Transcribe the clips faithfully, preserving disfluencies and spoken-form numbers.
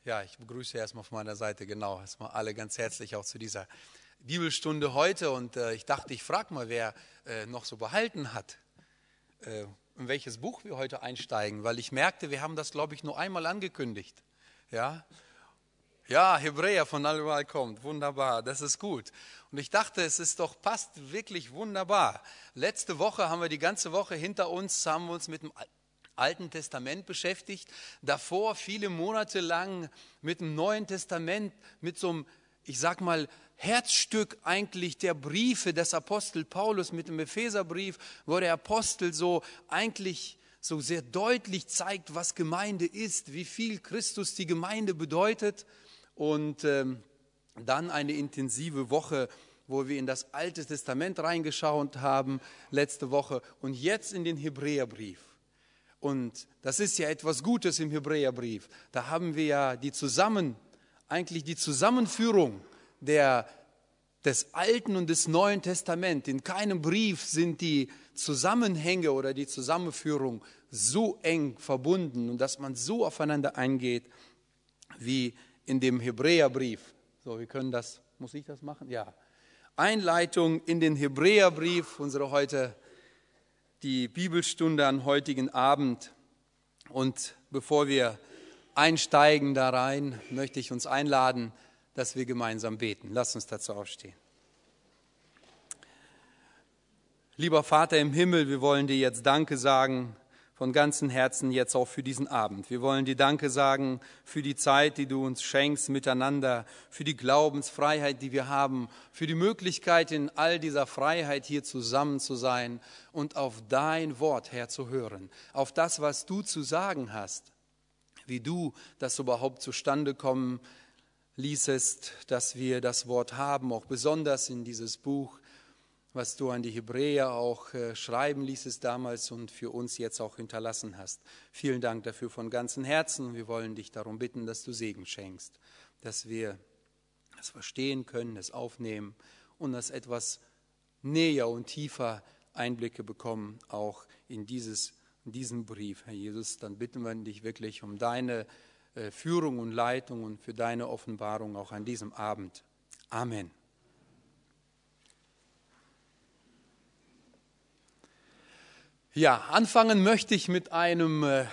Ja, ich begrüße erstmal von meiner Seite, genau, erstmal alle ganz herzlich auch zu dieser Bibelstunde heute. Und äh, ich dachte, ich frage mal, wer äh, noch so behalten hat, äh, in welches Buch wir heute einsteigen, weil ich merkte, wir haben das, glaube ich, nur einmal angekündigt. Ja, ja, Hebräer von allüberall kommt, wunderbar, das ist gut. Und ich dachte, es ist doch, passt wirklich wunderbar. Letzte Woche haben wir die ganze Woche hinter uns, haben wir uns mit dem Alten Testament beschäftigt, davor viele Monate lang mit dem Neuen Testament, mit so einem, ich sag mal, Herzstück eigentlich der Briefe des Apostel Paulus, mit dem Epheserbrief, wo der Apostel so eigentlich so sehr deutlich zeigt, was Gemeinde ist, wie viel Christus die Gemeinde bedeutet. Und ähm, dann eine intensive Woche, wo wir in das Alte Testament reingeschaut haben, letzte Woche, und jetzt in den Hebräerbrief. Und das ist ja etwas Gutes im Hebräerbrief. Da haben wir ja die Zusammen, eigentlich die Zusammenführung der, des Alten und des Neuen Testaments. In keinem Brief sind die Zusammenhänge oder die Zusammenführung so eng verbunden und dass man so aufeinander eingeht wie in dem Hebräerbrief. So, wir können das, muss ich das machen? Ja. Einleitung in den Hebräerbrief, unsere heute die Bibelstunde am heutigen Abend. Und bevor wir einsteigen da rein, möchte ich uns einladen, dass wir gemeinsam beten. Lass uns dazu aufstehen. Lieber Vater im Himmel, wir wollen dir jetzt Danke sagen, von ganzem Herzen jetzt auch für diesen Abend. Wir wollen dir Danke sagen für die Zeit, die du uns schenkst miteinander, für die Glaubensfreiheit, die wir haben, für die Möglichkeit, in all dieser Freiheit hier zusammen zu sein und auf dein Wort, Herr, zu hören, auf das, was du zu sagen hast, wie du das überhaupt zustande kommen ließest, dass wir das Wort haben, auch besonders in dieses Buch, was du an die Hebräer auch äh, schreiben ließest damals und für uns jetzt auch hinterlassen hast. Vielen Dank dafür von ganzem Herzen. Wir wollen dich darum bitten, dass du Segen schenkst, dass wir es verstehen können, es aufnehmen und dass etwas näher und tiefer Einblicke bekommen, auch in, dieses, in diesen Brief. Herr Jesus, dann bitten wir dich wirklich um deine äh, Führung und Leitung und für deine Offenbarung auch an diesem Abend. Amen. Ja, anfangen möchte ich mit einem äh,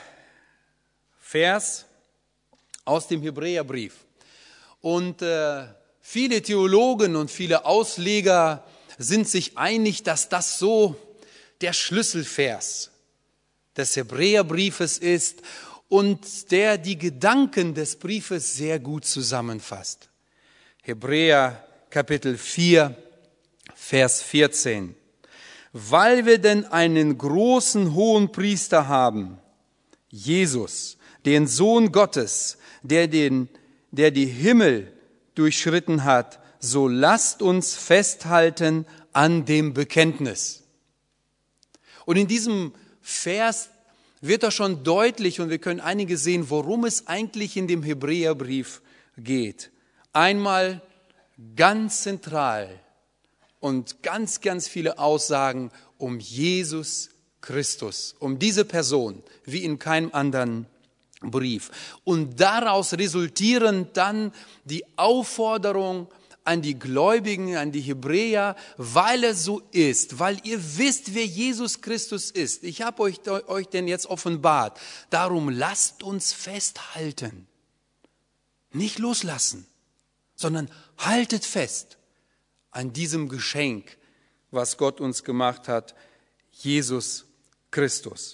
Vers aus dem Hebräerbrief. Und äh, viele Theologen und viele Ausleger sind sich einig, dass das so der Schlüsselvers des Hebräerbriefes ist und der die Gedanken des Briefes sehr gut zusammenfasst. Hebräer Kapitel vier, Vers vierzehn. Weil wir denn einen großen Hohenpriester haben, Jesus, den Sohn Gottes, der, den, der die Himmel durchschritten hat, so lasst uns festhalten an dem Bekenntnis. Und in diesem Vers wird das schon deutlich und wir können einige sehen, worum es eigentlich in dem Hebräerbrief geht. Einmal ganz zentral und ganz, ganz viele Aussagen um Jesus Christus, um diese Person, wie in keinem anderen Brief. Und daraus resultieren dann die Aufforderung an die Gläubigen, an die Hebräer, weil es so ist, weil ihr wisst, wer Jesus Christus ist. Ich habe euch, euch denn jetzt offenbart. Darum lasst uns festhalten. Nicht loslassen, sondern haltet fest an diesem Geschenk, was Gott uns gemacht hat, Jesus Christus.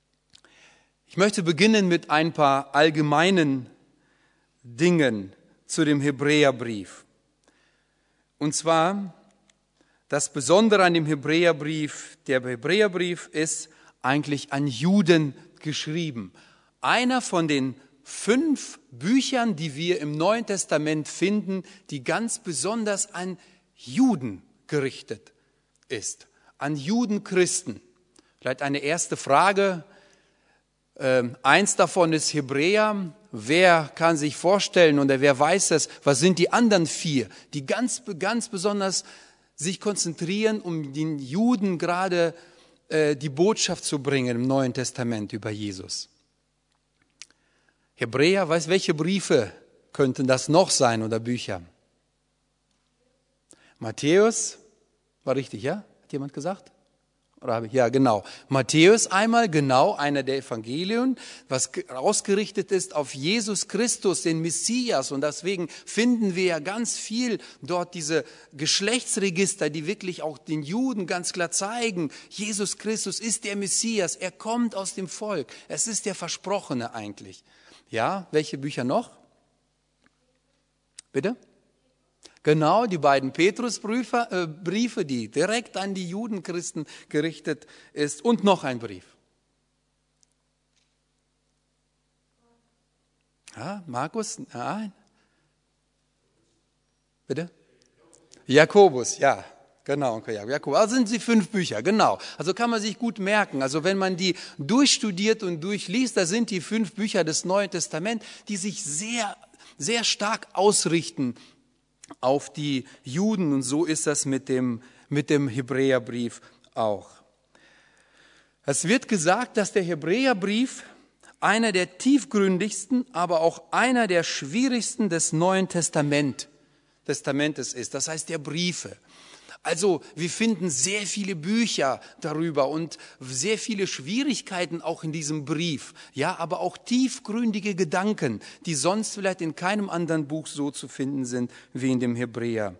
Ich möchte beginnen mit ein paar allgemeinen Dingen zu dem Hebräerbrief. Und zwar, das Besondere an dem Hebräerbrief, der Hebräerbrief ist eigentlich an Juden geschrieben. Einer von den fünf Büchern, die wir im Neuen Testament finden, die ganz besonders an Juden gerichtet ist, an Judenchristen. Vielleicht eine erste Frage. Ähm, eins davon ist Hebräer. Wer kann sich vorstellen oder wer weiß es, was sind die anderen vier, die ganz, ganz besonders sich konzentrieren, um den Juden gerade äh, die Botschaft zu bringen im Neuen Testament über Jesus? Hebräer, weißt welche Briefe könnten das noch sein oder Bücher? Matthäus, war richtig, ja? Hat jemand gesagt? Oder habe ich? Ja, genau. Matthäus einmal, genau, einer der Evangelien, was ausgerichtet ist auf Jesus Christus, den Messias. Und deswegen finden wir ja ganz viel dort diese Geschlechtsregister, die wirklich auch den Juden ganz klar zeigen, Jesus Christus ist der Messias, er kommt aus dem Volk. Es ist der Versprochene eigentlich. Ja, welche Bücher noch? Bitte? Genau, die beiden Petrusbriefe, äh, Briefe, die direkt an die Judenchristen gerichtet ist. Und noch ein Brief. Ja, Markus? Nein. Bitte? Jakobus, ja. Genau, Jakobus. Also sind sie fünf Bücher, genau. Also kann man sich gut merken. Also wenn man die durchstudiert und durchliest, da sind die fünf Bücher des Neuen Testaments, die sich sehr, sehr stark ausrichten auf die Juden, und so ist das mit dem, mit dem Hebräerbrief auch. Es wird gesagt, dass der Hebräerbrief einer der tiefgründigsten, aber auch einer der schwierigsten des Neuen Testament, Testamentes ist, das heißt der Briefe. Also wir finden sehr viele Bücher darüber und sehr viele Schwierigkeiten auch in diesem Brief, ja, aber auch tiefgründige Gedanken, die sonst vielleicht in keinem anderen Buch so zu finden sind wie in dem Hebräerbrief.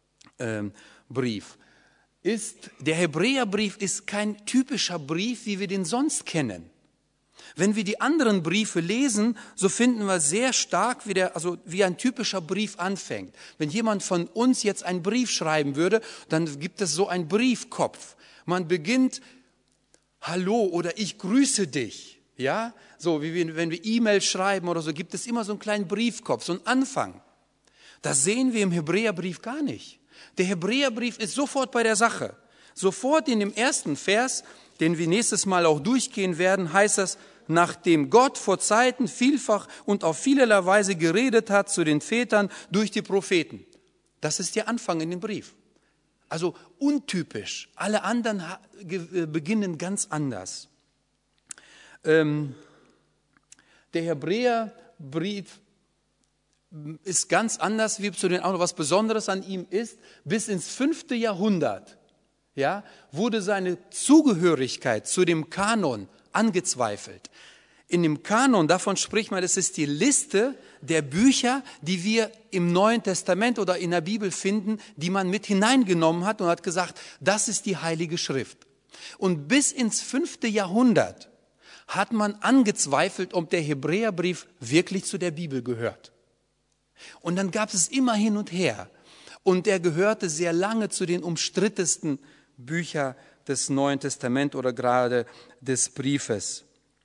Ist der Hebräerbrief ist kein typischer Brief, wie wir den sonst kennen. Wenn wir die anderen Briefe lesen, so finden wir sehr stark, wie, der, also wie ein typischer Brief anfängt. Wenn jemand von uns jetzt einen Brief schreiben würde, dann gibt es so einen Briefkopf. Man beginnt, hallo oder ich grüße dich. Ja, so wie wir, wenn wir E-Mails schreiben oder so, gibt es immer so einen kleinen Briefkopf, so einen Anfang. Das sehen wir im Hebräerbrief gar nicht. Der Hebräerbrief ist sofort bei der Sache. Sofort in dem ersten Vers, den wir nächstes Mal auch durchgehen werden, heißt das, nachdem Gott vor Zeiten vielfach und auf vielerlei Weise geredet hat zu den Vätern durch die Propheten. Das ist der Anfang in dem Brief. Also untypisch. Alle anderen beginnen ganz anders. Ähm, der Hebräerbrief ist ganz anders, wie zu den anderen. Was Besonderes an ihm ist, bis ins fünfte Jahrhundert, ja, wurde seine Zugehörigkeit zu dem Kanon angezweifelt. In dem Kanon, davon spricht man, das ist die Liste der Bücher, die wir im Neuen Testament oder in der Bibel finden, die man mit hineingenommen hat und hat gesagt, das ist die Heilige Schrift. Und bis ins fünfte Jahrhundert hat man angezweifelt, ob der Hebräerbrief wirklich zu der Bibel gehört. Und dann gab es immer hin und her. Und er gehörte sehr lange zu den umstrittensten Büchern des Neuen Testaments oder gerade des Briefes.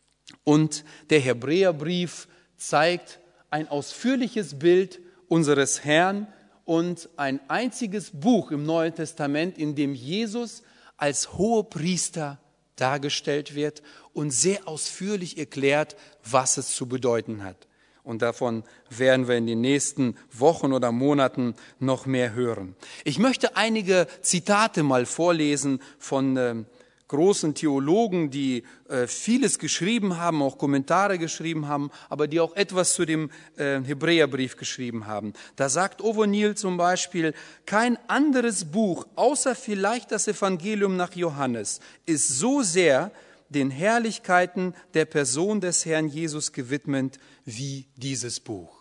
Und der Hebräerbrief zeigt ein ausführliches Bild unseres Herrn und ein einziges Buch im Neuen Testament, in dem Jesus als Hohepriester dargestellt wird und sehr ausführlich erklärt, was es zu bedeuten hat. Und davon werden wir in den nächsten Wochen oder Monaten noch mehr hören. Ich möchte einige Zitate mal vorlesen von äh, großen Theologen, die äh, vieles geschrieben haben, auch Kommentare geschrieben haben, aber die auch etwas zu dem äh, Hebräerbrief geschrieben haben. Da sagt O'Neill zum Beispiel, kein anderes Buch, außer vielleicht das Evangelium nach Johannes, ist so sehr den Herrlichkeiten der Person des Herrn Jesus gewidmet wie dieses Buch.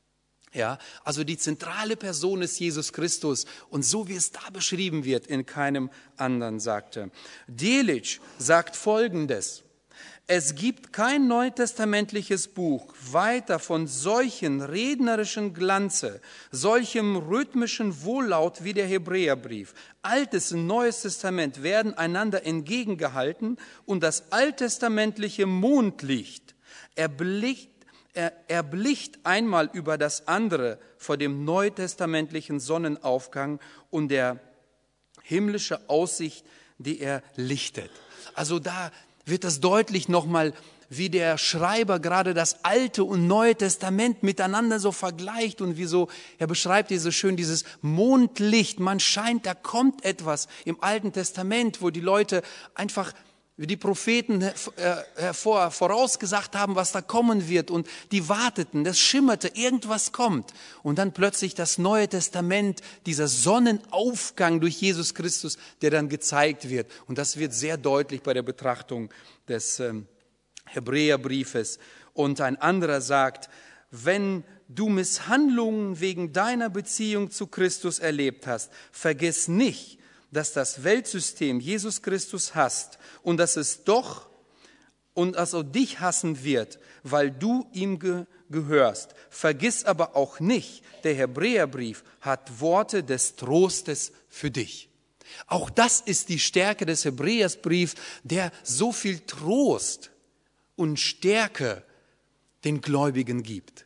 Ja, also die zentrale Person ist Jesus Christus und so wie es da beschrieben wird, in keinem anderen, sagte. Delitzsch sagt Folgendes: Es gibt kein neutestamentliches Buch weiter von solchen rednerischen Glanze, solchem rhythmischen Wohllaut wie der Hebräerbrief. Altes und Neues Testament werden einander entgegengehalten und das alttestamentliche Mondlicht erblickt Er erblicht einmal über das andere vor dem neutestamentlichen Sonnenaufgang und der himmlische Aussicht, die er lichtet. Also da wird das deutlich nochmal, wie der Schreiber gerade das Alte und Neue Testament miteinander so vergleicht und wie so, er beschreibt hier so schön dieses Mondlicht. Man scheint, da kommt etwas im Alten Testament, wo die Leute einfach wie die Propheten hervor, vorausgesagt haben, was da kommen wird. Und die warteten, das schimmerte, irgendwas kommt. Und dann plötzlich das Neue Testament, dieser Sonnenaufgang durch Jesus Christus, der dann gezeigt wird. Und das wird sehr deutlich bei der Betrachtung des ähm, Hebräerbriefes. Und ein anderer sagt, wenn du Misshandlungen wegen deiner Beziehung zu Christus erlebt hast, vergiss nicht, dass das Weltsystem Jesus Christus hasst und dass es doch und dass er dich hassen wird, weil du ihm ge- gehörst. Vergiss aber auch nicht, der Hebräerbrief hat Worte des Trostes für dich. Auch das ist die Stärke des Hebräerbriefs, der so viel Trost und Stärke den Gläubigen gibt.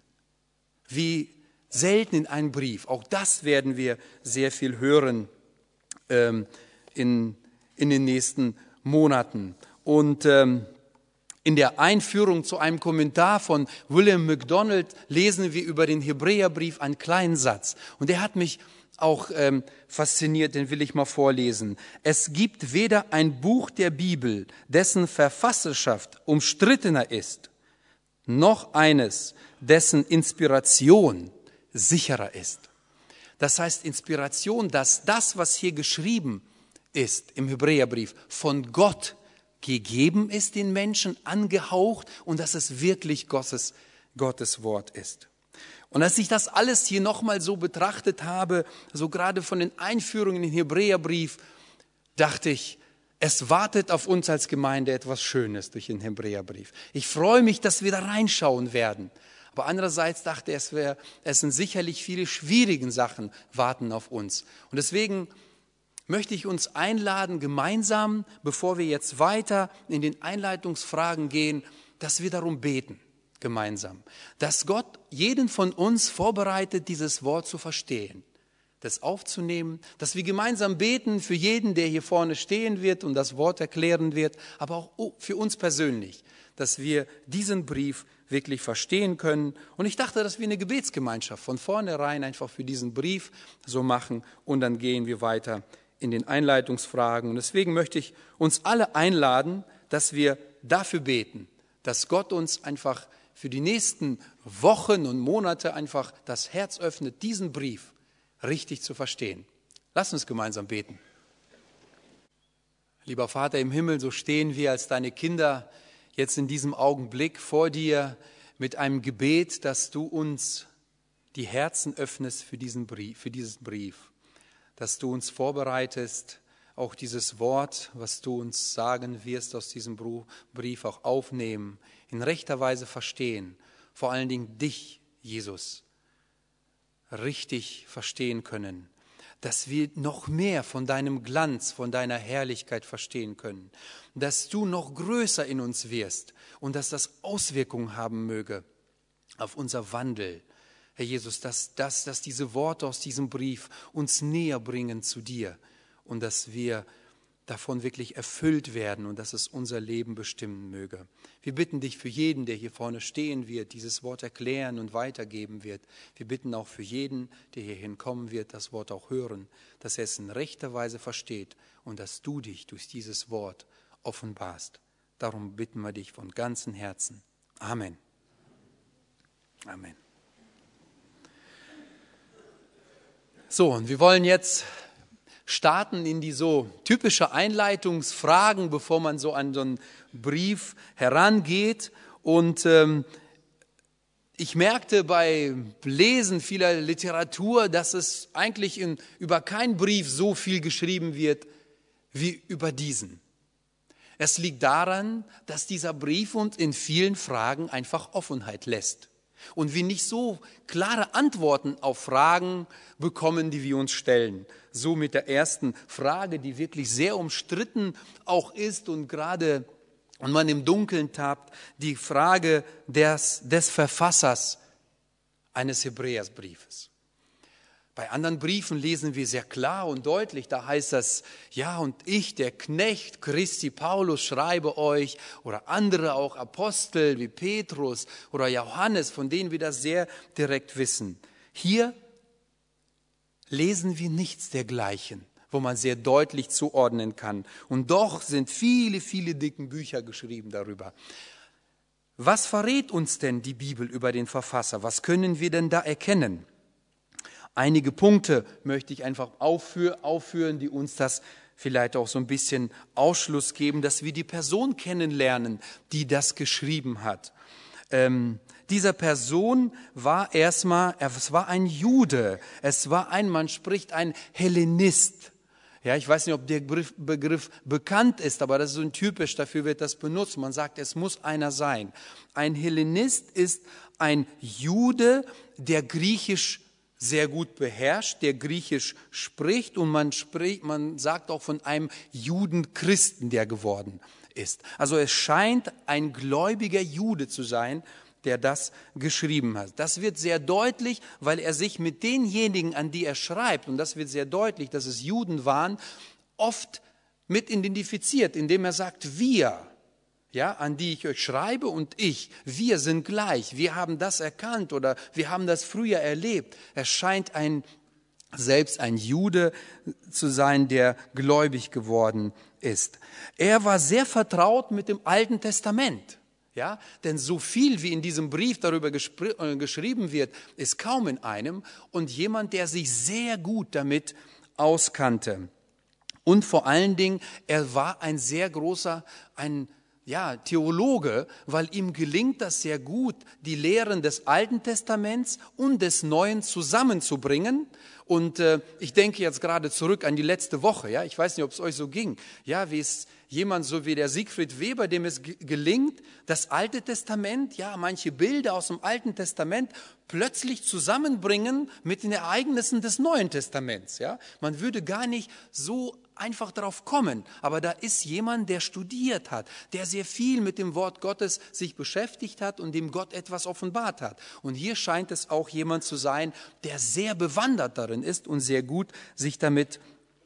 Wie selten in einem Brief. Auch das werden wir sehr viel hören in, in den nächsten Monaten. Und ähm, in der Einführung zu einem Kommentar von William MacDonald lesen wir über den Hebräerbrief einen kleinen Satz. Und der hat mich auch ähm, fasziniert, den will ich mal vorlesen. Es gibt weder ein Buch der Bibel, dessen Verfasserschaft umstrittener ist, noch eines, dessen Inspiration sicherer ist. Das heißt Inspiration, dass das, was hier geschrieben ist im Hebräerbrief, von Gott gegeben ist, den Menschen angehaucht und dass es wirklich Gottes, Gottes Wort ist. Und als ich das alles hier nochmal so betrachtet habe, so gerade von den Einführungen in den Hebräerbrief, dachte ich, es wartet auf uns als Gemeinde etwas Schönes durch den Hebräerbrief. Ich freue mich, dass wir da reinschauen werden. Aber andererseits dachte ich, es, wär, es sind sicherlich viele schwierige Sachen warten auf uns. Und deswegen möchte ich uns einladen, gemeinsam, bevor wir jetzt weiter in den Einleitungsfragen gehen, dass wir darum beten, gemeinsam. Dass Gott jeden von uns vorbereitet, dieses Wort zu verstehen, das aufzunehmen, dass wir gemeinsam beten für jeden, der hier vorne stehen wird und das Wort erklären wird, aber auch für uns persönlich, dass wir diesen Brief wirklich verstehen können. Und ich dachte, dass wir eine Gebetsgemeinschaft von vornherein einfach für diesen Brief so machen und dann gehen wir weiter in den Einleitungsfragen. Und deswegen möchte ich uns alle einladen, dass wir dafür beten, dass Gott uns einfach für die nächsten Wochen und Monate einfach das Herz öffnet, diesen Brief richtig zu verstehen. Lass uns gemeinsam beten. Lieber Vater im Himmel, so stehen wir als deine Kinder jetzt in diesem Augenblick vor dir mit einem Gebet, dass du uns die Herzen öffnest für diesen Brief, für diesen Brief, dass du uns vorbereitest, auch dieses Wort, was du uns sagen wirst, aus diesem Brief auch aufnehmen, in rechter Weise verstehen, vor allen Dingen dich, Jesus, richtig verstehen können, dass wir noch mehr von deinem Glanz, von deiner Herrlichkeit verstehen können, dass du noch größer in uns wirst und dass das Auswirkungen haben möge auf unser Wandel. Herr Jesus, dass, dass, dass diese Worte aus diesem Brief uns näher bringen zu dir und dass wir davon wirklich erfüllt werden und dass es unser Leben bestimmen möge. Wir bitten dich für jeden, der hier vorne stehen wird, dieses Wort erklären und weitergeben wird. Wir bitten auch für jeden, der hierhin kommen wird, das Wort auch hören, dass er es in rechter Weise versteht und dass du dich durch dieses Wort offenbarst. Darum bitten wir dich von ganzem Herzen. Amen. Amen. So, und wir wollen jetzt starten in die so typische Einleitungsfragen, bevor man so an so einen Brief herangeht. Und ähm, ich merkte bei Lesen vieler Literatur, dass es eigentlich in, über keinen Brief so viel geschrieben wird wie über diesen. Es liegt daran, dass dieser Brief uns in vielen Fragen einfach Offenheit lässt. Und wir nicht so klare Antworten auf Fragen bekommen, die wir uns stellen. So mit der ersten Frage, die wirklich sehr umstritten auch ist und gerade, und man im Dunkeln tappt, die Frage des, des Verfassers eines Hebräerbriefes. Bei anderen Briefen lesen wir sehr klar und deutlich, da heißt das, ja, und ich, der Knecht Christi Paulus, schreibe euch, oder andere auch Apostel wie Petrus oder Johannes, von denen wir das sehr direkt wissen. Hier lesen wir nichts dergleichen, wo man sehr deutlich zuordnen kann. Und doch sind viele, viele dicke Bücher geschrieben darüber. Was verrät uns denn die Bibel über den Verfasser? Was können wir denn da erkennen? Einige Punkte möchte ich einfach aufführen, die uns das vielleicht auch so ein bisschen Ausschluss geben, dass wir die Person kennenlernen, die das geschrieben hat. Ähm, dieser Person war erstmal, es war ein Jude, es war ein, man spricht ein Hellenist. Ja, ich weiß nicht, ob der Begriff, Begriff bekannt ist, aber das ist so ein typisch, dafür wird das benutzt. Man sagt, es muss einer sein. Ein Hellenist ist ein Jude, der Griechisch sehr gut beherrscht, der Griechisch spricht, und man spricht, man sagt auch von einem Judenchristen, der geworden ist. Also es scheint ein gläubiger Jude zu sein, der das geschrieben hat. Das wird sehr deutlich, weil er sich mit denjenigen, an die er schreibt, und das wird sehr deutlich, dass es Juden waren, oft mit identifiziert, indem er sagt, wir, ja, an die ich euch schreibe, und ich, wir sind gleich, wir haben das erkannt oder wir haben das früher erlebt. Er scheint ein, selbst ein Jude zu sein, der gläubig geworden ist. Er war sehr vertraut mit dem Alten Testament. Ja, denn so viel wie in diesem Brief darüber geschrieben wird, ist kaum in einem, und jemand, der sich sehr gut damit auskannte. Und vor allen Dingen, er war ein sehr großer, ein ja, Theologe, weil ihm gelingt das sehr gut, die Lehren des Alten Testaments und des Neuen zusammenzubringen. Und äh, ich denke jetzt gerade zurück an die letzte Woche. Ja, ich weiß nicht, ob es euch so ging. Ja, wie es jemand so wie der Siegfried Weber, dem es gelingt, das Alte Testament, ja, manche Bilder aus dem Alten Testament plötzlich zusammenbringen mit den Ereignissen des Neuen Testaments. Ja, man würde gar nicht so einfach darauf kommen, aber da ist jemand, der studiert hat, der sehr viel mit dem Wort Gottes sich beschäftigt hat und dem Gott etwas offenbart hat. Und hier scheint es auch jemand zu sein, der sehr bewandert darin ist und sehr gut sich damit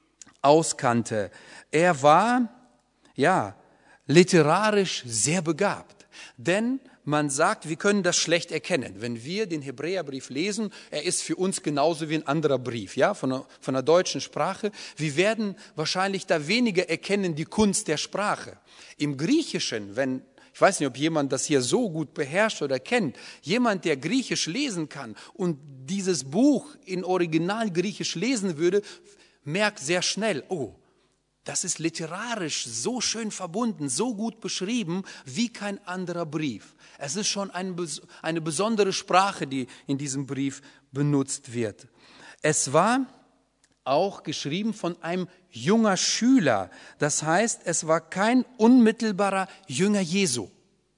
auskannte. Er war, ja, literarisch sehr begabt, denn man sagt, wir können das schlecht erkennen. Wenn wir den Hebräerbrief lesen, er ist für uns genauso wie ein anderer Brief, ja, von der, von der deutschen Sprache. Wir werden wahrscheinlich da weniger erkennen, die Kunst der Sprache. Im Griechischen, wenn, ich weiß nicht, ob jemand das hier so gut beherrscht oder kennt, jemand, der Griechisch lesen kann und dieses Buch in Original Griechisch lesen würde, merkt sehr schnell, oh, das ist literarisch so schön verbunden, so gut beschrieben wie kein anderer Brief. Es ist schon eine, eine besondere Sprache, die in diesem Brief benutzt wird. Es war auch geschrieben von einem junger Schüler. Das heißt, es war kein unmittelbarer Jünger Jesu.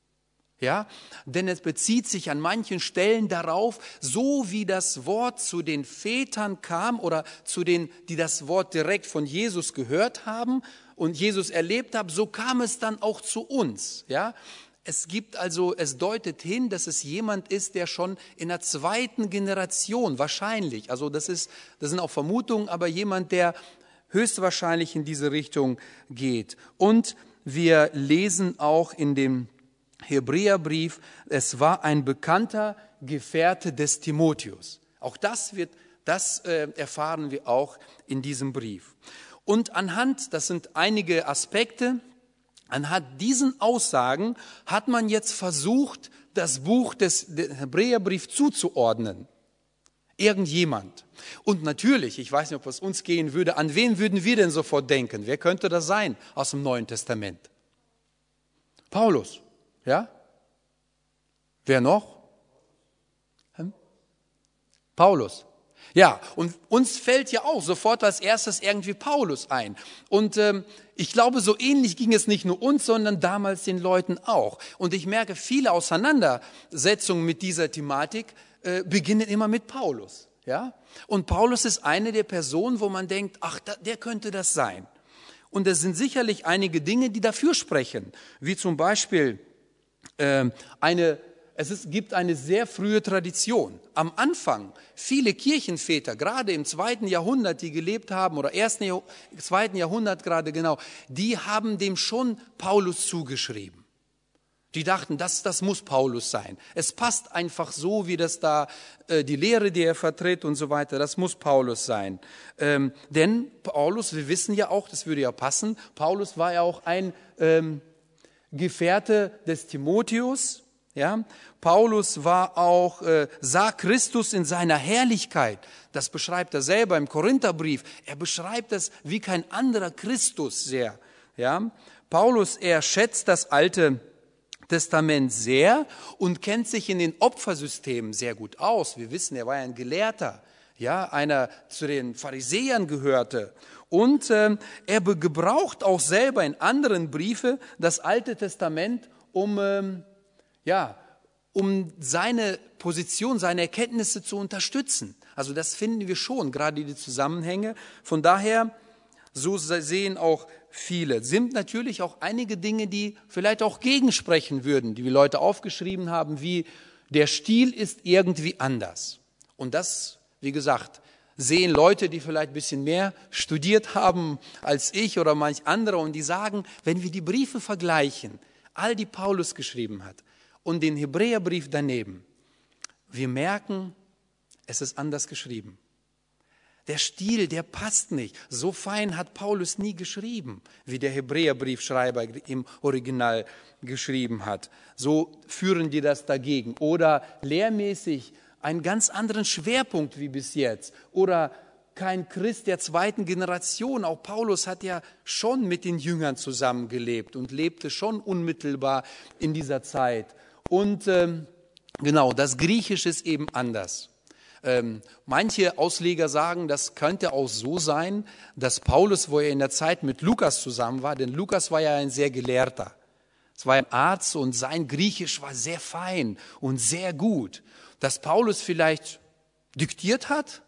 Ja, denn es bezieht sich an manchen Stellen darauf, so wie das Wort zu den Vätern kam oder zu den, die das Wort direkt von Jesus gehört haben und Jesus erlebt haben, so kam es dann auch zu uns. Ja, es gibt also, es deutet hin, dass es jemand ist, der schon in der zweiten Generation wahrscheinlich, also das ist, das sind auch Vermutungen, aber jemand, der höchstwahrscheinlich in diese Richtung geht. Und wir lesen auch in dem Hebräerbrief, es war ein bekannter Gefährte des Timotheus. Auch das wird, das äh, erfahren wir auch in diesem Brief. Und anhand, das sind einige Aspekte, anhand diesen Aussagen hat man jetzt versucht, das Buch des Hebräerbrief zuzuordnen. Irgendjemand. Und natürlich, ich weiß nicht, ob es uns gehen würde, an wen würden wir denn sofort denken? Wer könnte das sein aus dem Neuen Testament? Paulus. Ja? Wer noch? Hm? Paulus. Ja, und uns fällt ja auch sofort als erstes irgendwie Paulus ein. Und ähm, ich glaube, so ähnlich ging es nicht nur uns, sondern damals den Leuten auch. Und ich merke, viele Auseinandersetzungen mit dieser Thematik äh, beginnen immer mit Paulus. Ja? Und Paulus ist eine der Personen, wo man denkt, ach, da, der könnte das sein. Und es sind sicherlich einige Dinge, die dafür sprechen, wie zum Beispiel Eine, es ist, gibt eine sehr frühe Tradition. Am Anfang, viele Kirchenväter, gerade im zweiten Jahrhundert, die gelebt haben, oder ersten, zweiten Jahrhundert gerade genau, die haben dem schon Paulus zugeschrieben. Die dachten, das, das muss Paulus sein. Es passt einfach so, wie das da, äh, die Lehre, die er vertritt und so weiter, das muss Paulus sein. Ähm, denn Paulus, wir wissen ja auch, das würde ja passen, Paulus war ja auch ein ähm, Gefährte des Timotheus. Ja? Paulus war auch, äh, sah Christus in seiner Herrlichkeit. Das beschreibt er selber im Korintherbrief. Er beschreibt das wie kein anderer Christus sehr. Ja? Paulus, er schätzt das Alte Testament sehr und kennt sich in den Opfersystemen sehr gut aus. Wir wissen, er war ja ein Gelehrter, ja, einer zu den Pharisäern gehörte. Und äh, er gebraucht auch selber in anderen Briefe das Alte Testament, um, ähm, ja, um seine Position, seine Erkenntnisse zu unterstützen. Also das finden wir schon, gerade die Zusammenhänge. Von daher, so sehen auch viele. Sind natürlich auch einige Dinge, die vielleicht auch gegensprechen würden, die wir Leute aufgeschrieben haben, wie der Stil ist irgendwie anders. Und das, wie gesagt, sehen Leute, die vielleicht ein bisschen mehr studiert haben als ich oder manch andere und die sagen, wenn wir die Briefe vergleichen, all die Paulus geschrieben hat und den Hebräerbrief daneben, wir merken, es ist anders geschrieben. Der Stil, der passt nicht. So fein hat Paulus nie geschrieben, wie der Hebräerbriefschreiber im Original geschrieben hat. So führen die das dagegen. Oder lehrmäßig einen ganz anderen Schwerpunkt wie bis jetzt. Oder kein Christ der zweiten Generation. Auch Paulus hat ja schon mit den Jüngern zusammengelebt und lebte schon unmittelbar in dieser Zeit. Und ähm, genau, das Griechische ist eben anders. Ähm, manche Ausleger sagen, das könnte auch so sein, dass Paulus, wo er in der Zeit mit Lukas zusammen war, denn Lukas war ja ein sehr Gelehrter. Es war ein Arzt und sein Griechisch war sehr fein und sehr gut, dass Paulus vielleicht diktiert hat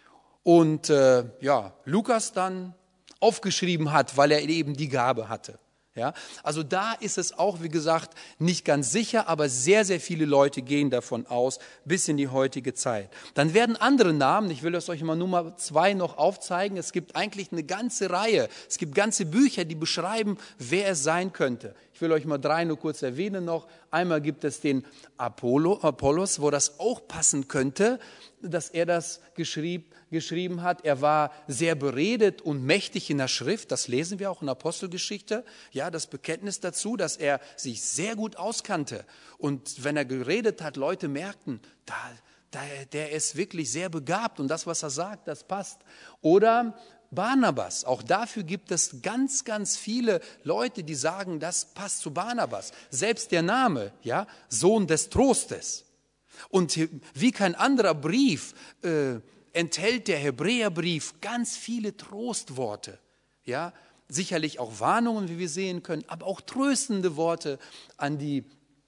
und äh, ja, Lukas dann aufgeschrieben hat, weil er eben die Gabe hatte. Ja, also da ist es auch, wie gesagt, nicht ganz sicher, aber sehr, sehr viele Leute gehen davon aus, bis in die heutige Zeit. Dann werden andere Namen, ich will das euch mal Nummer zwei noch aufzeigen, es gibt eigentlich eine ganze Reihe, es gibt ganze Bücher, die beschreiben, wer es sein könnte. Ich will euch mal drei nur kurz erwähnen noch. Einmal gibt es den Apollo, Apollos, wo das auch passen könnte, dass er das geschrieben, geschrieben hat. Er war sehr beredet und mächtig in der Schrift. Das lesen wir auch in der Apostelgeschichte. Ja, das Bekenntnis dazu, dass er sich sehr gut auskannte. Und wenn er geredet hat, Leute merkten, da, da, der ist wirklich sehr begabt und das, was er sagt, das passt. Oder Barnabas, auch dafür gibt es ganz, ganz viele Leute, die sagen, das passt zu Barnabas. Selbst der Name, ja, Sohn des Trostes. Und wie kein anderer Brief äh, enthält der Hebräerbrief ganz viele Trostworte. Ja, sicherlich auch Warnungen, wie wir sehen können, aber auch tröstende Worte an die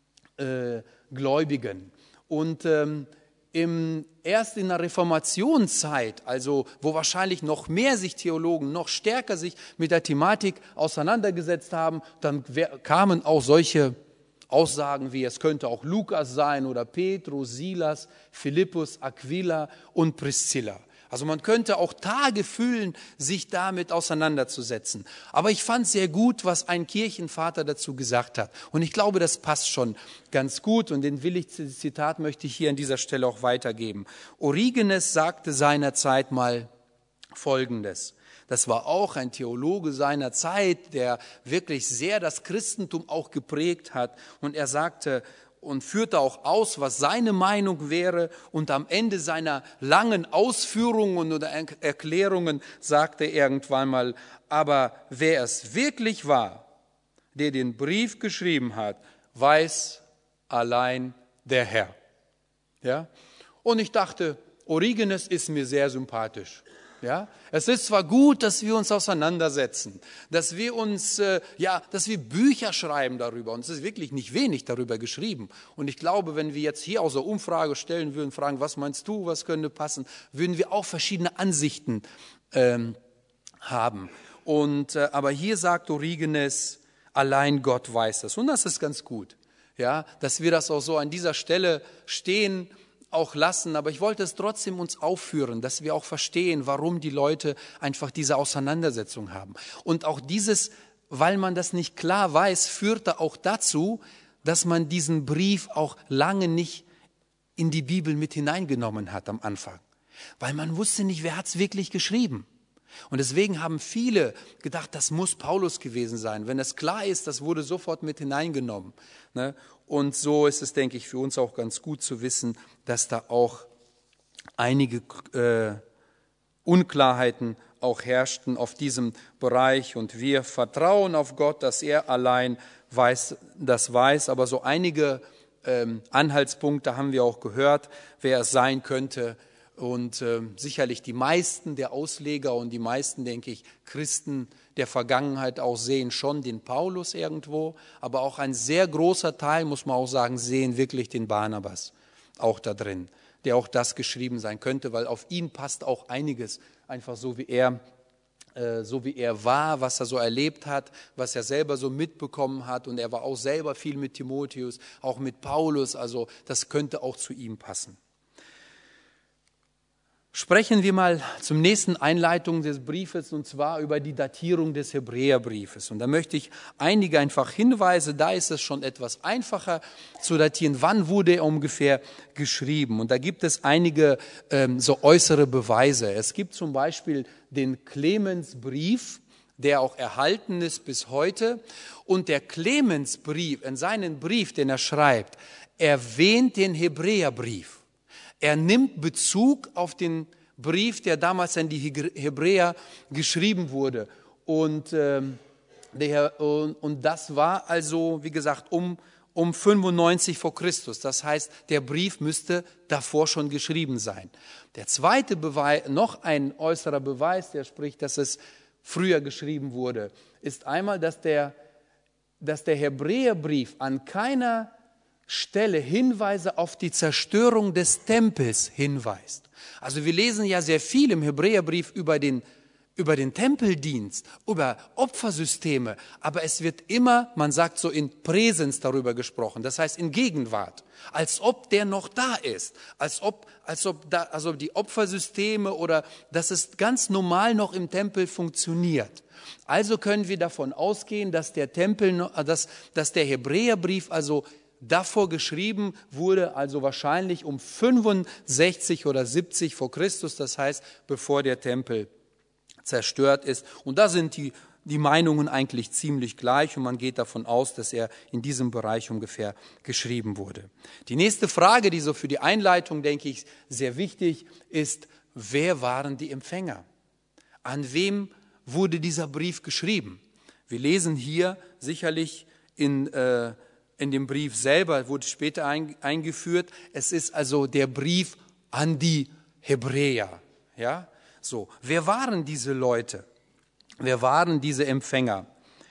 äh, Gläubigen. Und ähm, im, erst in der Reformationszeit, also wo wahrscheinlich noch mehr sich Theologen, noch stärker sich mit der Thematik auseinandergesetzt haben, dann kamen auch solche Aussagen wie, es könnte auch Lukas sein oder Petrus, Silas, Philippus, Aquila und Priscilla. Also man könnte auch Tage füllen, sich damit auseinanderzusetzen. Aber ich fand sehr gut, was ein Kirchenvater dazu gesagt hat. Und ich glaube, das passt schon ganz gut. Und den willigen Zitat möchte ich hier an dieser Stelle auch weitergeben. Origenes sagte seinerzeit mal Folgendes. Das war auch ein Theologe seiner Zeit, der wirklich sehr das Christentum auch geprägt hat. Und er sagte und führte auch aus, was seine Meinung wäre. Und am Ende seiner langen Ausführungen oder Erklärungen sagte er irgendwann mal, aber wer es wirklich war, der den Brief geschrieben hat, weiß allein der Herr. Ja? Und ich dachte, Origenes ist mir sehr sympathisch. Ja, es ist zwar gut, dass wir uns auseinandersetzen, dass wir uns, äh, ja, dass wir Bücher schreiben darüber und es ist wirklich nicht wenig darüber geschrieben. Und ich glaube, wenn wir jetzt hier aus der Umfrage stellen würden, fragen, was meinst du, was könnte passen, würden wir auch verschiedene Ansichten ähm, haben. Und äh, aber hier sagt Origenes, allein Gott weiß das und das ist ganz gut, ja, dass wir das auch so an dieser Stelle stehen. Auch lassen, aber ich wollte es trotzdem uns aufführen, dass wir auch verstehen, warum die Leute einfach diese Auseinandersetzung haben. Und auch dieses, weil man das nicht klar weiß, führte auch dazu, dass man diesen Brief auch lange nicht in die Bibel mit hineingenommen hat am Anfang. Weil man wusste nicht, wer hat es wirklich geschrieben. Und deswegen haben viele gedacht, das muss Paulus gewesen sein. Wenn es klar ist, das wurde sofort mit hineingenommen. Und so ist es, denke ich, für uns auch ganz gut zu wissen, dass da auch einige äh, Unklarheiten auch herrschten auf diesem Bereich. Und wir vertrauen auf Gott, dass er allein weiß, das weiß. Aber so einige ähm, Anhaltspunkte haben wir auch gehört, wer es sein könnte. Und äh, sicherlich die meisten der Ausleger und die meisten, denke ich, Christen der Vergangenheit auch sehen schon den Paulus irgendwo, aber auch ein sehr großer Teil, muss man auch sagen, sehen wirklich den Barnabas auch da drin, der auch das geschrieben sein könnte, weil auf ihn passt auch einiges, einfach so wie er, äh, so wie er war, was er so erlebt hat, was er selber so mitbekommen hat, und er war auch selber viel mit Timotheus, auch mit Paulus, also das könnte auch zu ihm passen. Sprechen wir mal zum nächsten Einleitung des Briefes, und zwar über die Datierung des Hebräerbriefes. Und da möchte ich einige einfach Hinweise, da ist es schon etwas einfacher zu datieren, wann wurde er ungefähr geschrieben. Und da gibt es einige ähm, so äußere Beweise. Es gibt zum Beispiel den Clemensbrief, der auch erhalten ist bis heute. Und der Clemensbrief, in seinem Brief, den er schreibt, erwähnt den Hebräerbrief. Er nimmt Bezug auf den Brief, der damals an die Hebräer geschrieben wurde. Und, ähm, der, und, und das war also, wie gesagt, um, um fünfundneunzig vor Christus. Das heißt, der Brief müsste davor schon geschrieben sein. Der zweite Beweis, noch ein äußerer Beweis, der spricht, dass es früher geschrieben wurde, ist einmal, dass der, dass der Hebräerbrief an keiner Stelle Hinweise auf die Zerstörung des Tempels hinweist. Also wir lesen ja sehr viel im Hebräerbrief über den, über den Tempeldienst, über Opfersysteme, aber es wird immer, man sagt so in Präsens darüber gesprochen, das heißt in Gegenwart, als ob der noch da ist, als ob, als ob da, also die Opfersysteme oder dass es ganz normal noch im Tempel funktioniert. Also können wir davon ausgehen, dass der Tempel, dass, dass der Hebräerbrief also davor geschrieben wurde, also wahrscheinlich um fünfundsechzig oder siebzig vor Christus, das heißt, bevor der Tempel zerstört ist. Und da sind die, die Meinungen eigentlich ziemlich gleich und man geht davon aus, dass er in diesem Bereich ungefähr geschrieben wurde. Die nächste Frage, die so für die Einleitung, denke ich, sehr wichtig ist, wer waren die Empfänger? An wem wurde dieser Brief geschrieben? Wir lesen hier sicherlich in äh, In dem Brief selber, wurde später eingeführt, es ist also der Brief an die Hebräer. Ja? So, wer waren diese Leute? Wer waren diese Empfänger?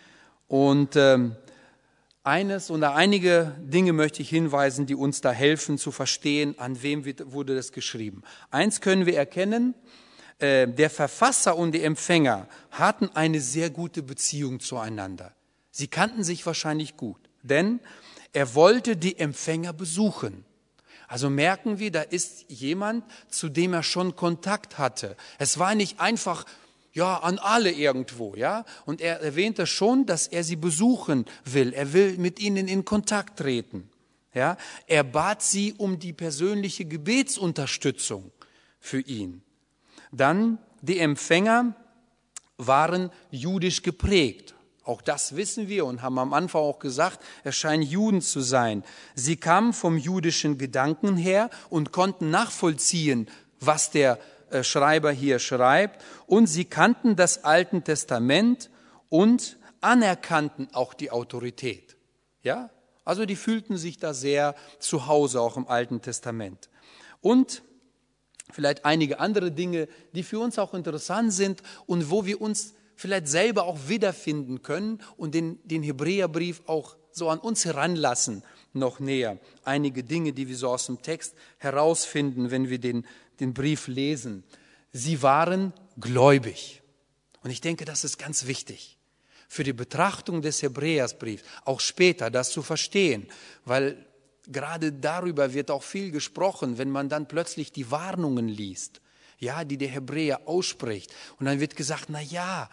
Und ähm, eines oder einige Dinge möchte ich hinweisen, die uns da helfen zu verstehen, an wem wird, wurde das geschrieben. Eins können wir erkennen, äh, der Verfasser und die Empfänger hatten eine sehr gute Beziehung zueinander. Sie kannten sich wahrscheinlich gut. Denn er wollte die Empfänger besuchen. Also merken wir, da ist jemand, zu dem er schon Kontakt hatte. Es war nicht einfach, ja, an alle irgendwo, ja. Und er erwähnte schon, dass er sie besuchen will. Er will mit ihnen in Kontakt treten. Ja. Er bat sie um die persönliche Gebetsunterstützung für ihn. Dann, die Empfänger waren jüdisch geprägt. Auch das wissen wir und haben am Anfang auch gesagt, es scheinen Juden zu sein. Sie kamen vom jüdischen Gedanken her und konnten nachvollziehen, was der Schreiber hier schreibt. Und sie kannten das Alte Testament und anerkannten auch die Autorität. Ja? Also die fühlten sich da sehr zu Hause, auch im Alten Testament. Und vielleicht einige andere Dinge, die für uns auch interessant sind und wo wir uns vielleicht selber auch wiederfinden können und den, den Hebräerbrief auch so an uns heranlassen, noch näher. Einige Dinge, die wir so aus dem Text herausfinden, wenn wir den, den Brief lesen. Sie waren gläubig. Und ich denke, das ist ganz wichtig für die Betrachtung des Hebräerbriefs, auch später das zu verstehen, weil gerade darüber wird auch viel gesprochen, wenn man dann plötzlich die Warnungen liest. Ja, die der Hebräer ausspricht. Und dann wird gesagt, na ja,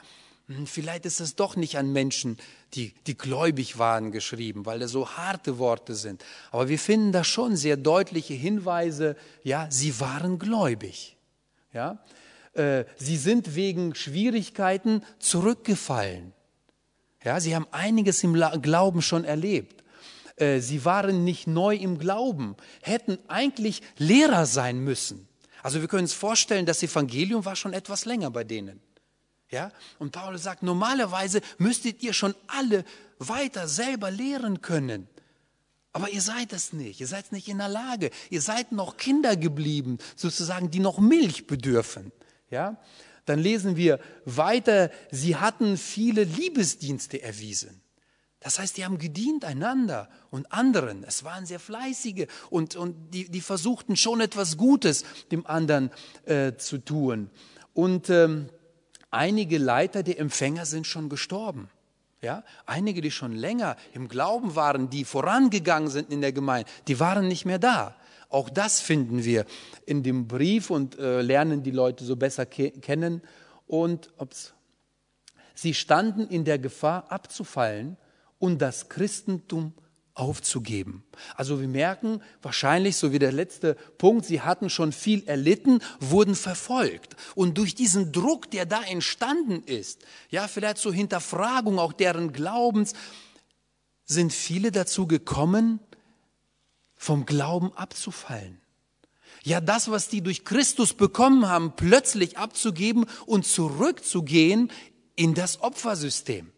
vielleicht ist es doch nicht an Menschen, die, die gläubig waren, geschrieben, weil da so harte Worte sind. Aber wir finden da schon sehr deutliche Hinweise, ja, sie waren gläubig. Ja? Äh, sie sind wegen Schwierigkeiten zurückgefallen. Ja, sie haben einiges im Glauben schon erlebt. Äh, sie waren nicht neu im Glauben, hätten eigentlich Lehrer sein müssen. Also wir können uns vorstellen, das Evangelium war schon etwas länger bei denen. Ja? Und Paulus sagt, normalerweise müsstet ihr schon alle weiter selber lehren können. Aber ihr seid es nicht, ihr seid nicht in der Lage. Ihr seid noch Kinder geblieben, sozusagen, die noch Milch bedürfen. Ja? Dann lesen wir weiter, sie hatten viele Liebesdienste erwiesen. Das heißt, die haben gedient einander und anderen. Es waren sehr fleißige und, und die, die versuchten schon etwas Gutes dem anderen äh, zu tun. Und ähm, einige Leiter der Empfänger sind schon gestorben. Ja? Einige, die schon länger im Glauben waren, die vorangegangen sind in der Gemeinde, die waren nicht mehr da. Auch das finden wir in dem Brief und äh, lernen die Leute so besser ke- kennen. Und ups, sie standen in der Gefahr abzufallen und das Christentum aufzugeben. Also wir merken wahrscheinlich, so wie der letzte Punkt, sie hatten schon viel erlitten, wurden verfolgt. Und durch diesen Druck, der da entstanden ist, ja, vielleicht zur Hinterfragung auch deren Glaubens, sind viele dazu gekommen, vom Glauben abzufallen. Ja, das, was die durch Christus bekommen haben, plötzlich abzugeben und zurückzugehen in das Opfersystem.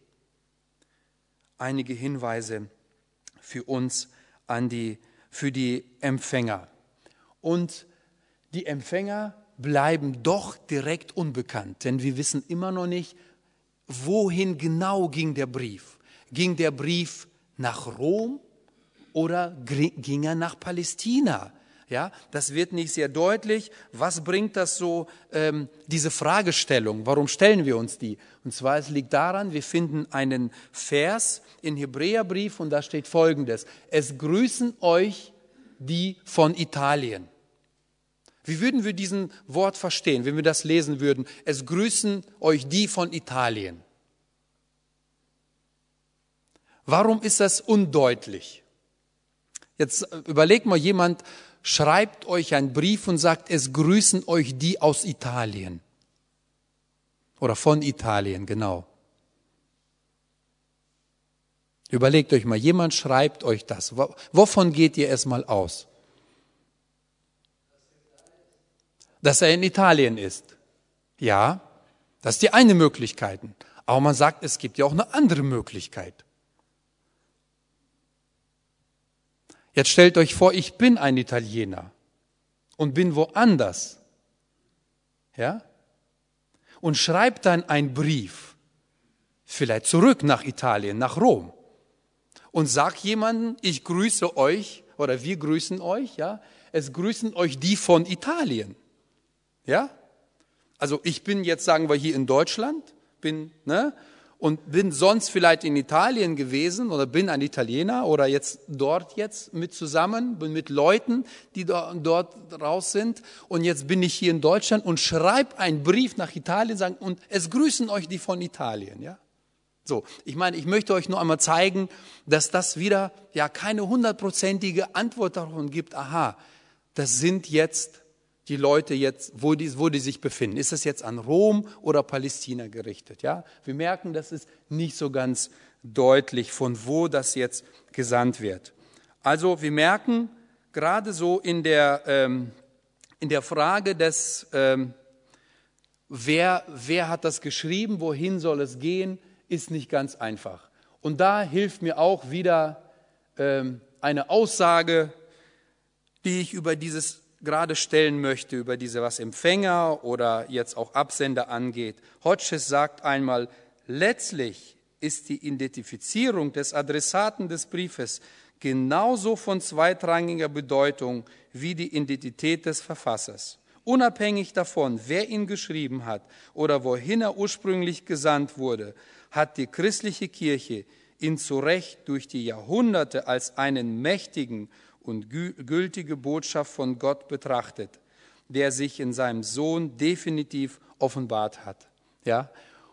Einige Hinweise für uns an die, für die Empfänger. Und die Empfänger bleiben doch direkt unbekannt, denn wir wissen immer noch nicht, wohin genau ging der Brief. Ging der Brief nach Rom oder ging er nach Palästina? Ja, das wird nicht sehr deutlich. Was bringt das so, ähm, diese Fragestellung? Warum stellen wir uns die? Und zwar, es liegt daran, wir finden einen Vers in Hebräerbrief und da steht Folgendes. Es grüßen euch die von Italien. Wie würden wir diesen Wort verstehen, wenn wir das lesen würden? Es grüßen euch die von Italien. Warum ist das undeutlich? Jetzt überlegt mal, jemand schreibt euch einen Brief und sagt, es grüßen euch die aus Italien. Oder von Italien, genau. Überlegt euch mal, jemand schreibt euch das. Wovon geht ihr erstmal aus? Dass er in Italien ist. Ja, das ist die eine Möglichkeit. Aber man sagt, es gibt ja auch eine andere Möglichkeit. Jetzt stellt euch vor, ich bin ein Italiener und bin woanders, ja, und schreibt dann einen Brief, vielleicht zurück nach Italien, nach Rom, und sagt jemandem, ich grüße euch oder wir grüßen euch, ja, es grüßen euch die von Italien, ja. Also ich bin jetzt, sagen wir, hier in Deutschland, bin, ne, und bin sonst vielleicht in Italien gewesen oder bin ein Italiener oder jetzt dort jetzt mit zusammen, bin mit Leuten, die dort raus sind und jetzt bin ich hier in Deutschland und schreibe einen Brief nach Italien sagen, und es grüßen euch die von Italien, ja. So, ich meine, ich möchte euch nur einmal zeigen, dass das wieder ja keine hundertprozentige Antwort darauf gibt, aha, das sind jetzt die Leute jetzt, wo die, wo die sich befinden. Ist das jetzt an Rom oder Palästina gerichtet? Ja, wir merken, das ist nicht so ganz deutlich, von wo das jetzt gesandt wird. Also wir merken, gerade so in der, ähm, in der Frage des, ähm, wer, wer hat das geschrieben, wohin soll es gehen, ist nicht ganz einfach. Und da hilft mir auch wieder ähm, eine Aussage, die ich über dieses gerade stellen möchte, über diese, was Empfänger oder jetzt auch Absender angeht. Hodges sagt einmal, letztlich ist die Identifizierung des Adressaten des Briefes genauso von zweitrangiger Bedeutung wie die Identität des Verfassers. Unabhängig davon, wer ihn geschrieben hat oder wohin er ursprünglich gesandt wurde, hat die christliche Kirche ihn zu Recht durch die Jahrhunderte als einen mächtigen und gültige Botschaft von Gott betrachtet, der sich in seinem Sohn definitiv offenbart hat. Ja?